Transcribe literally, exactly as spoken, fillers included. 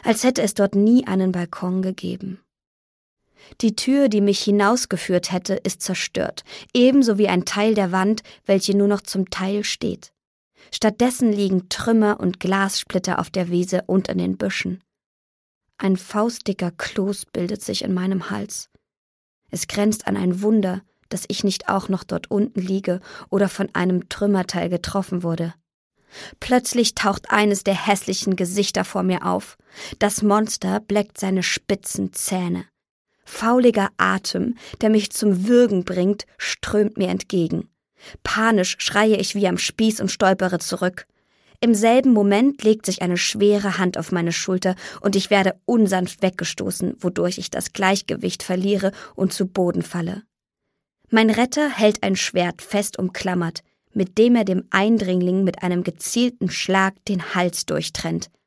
als hätte es dort nie einen Balkon gegeben. Die Tür, die mich hinausgeführt hätte, ist zerstört, ebenso wie ein Teil der Wand, welche nur noch zum Teil steht. Stattdessen liegen Trümmer und Glassplitter auf der Wiese und in den Büschen. Ein faustdicker Kloß bildet sich in meinem Hals. Es grenzt an ein Wunder, dass ich nicht auch noch dort unten liege oder von einem Trümmerteil getroffen wurde. Plötzlich taucht eines der hässlichen Gesichter vor mir auf. Das Monster bleckt seine spitzen Zähne. Fauliger Atem, der mich zum Würgen bringt, strömt mir entgegen. Panisch schreie ich wie am Spieß und stolpere zurück. Im selben Moment legt sich eine schwere Hand auf meine Schulter und ich werde unsanft weggestoßen, wodurch ich das Gleichgewicht verliere und zu Boden falle. Mein Retter hält ein Schwert fest umklammert, mit dem er dem Eindringling mit einem gezielten Schlag den Hals durchtrennt.